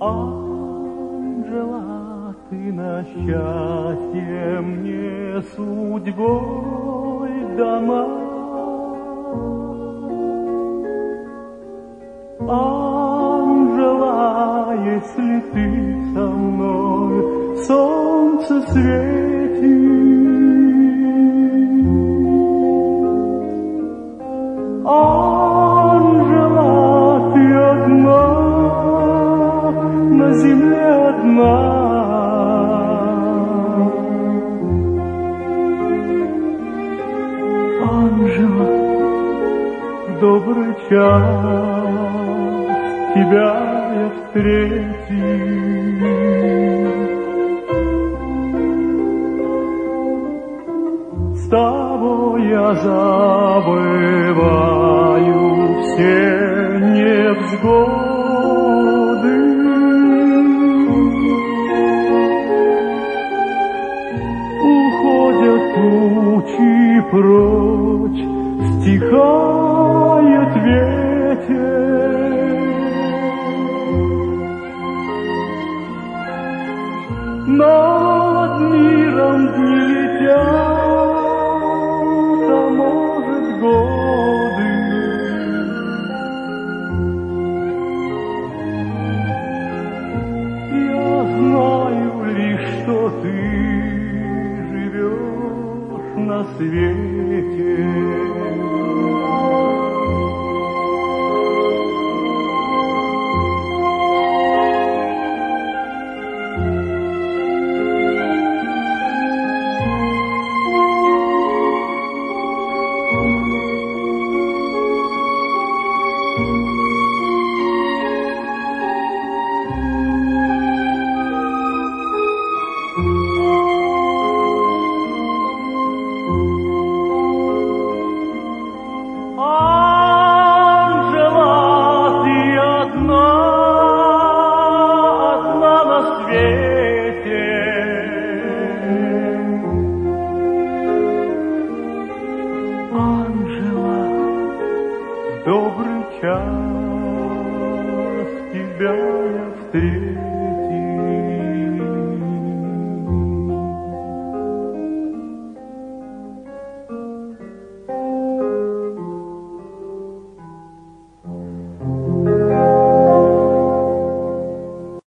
Анжела, ты на счастье мне судьбой дана. Анжела, если ты со мной, солнце светит. Анжела, ты одна, на земле одна. Анжела, добрый час, тебя я встретил. С тобой я забываю все невзгоды. Уходят тучи прочь, стихает ветер. Над миром дни летят, а может годы. Я знаю лишь, что ты живешь на свете.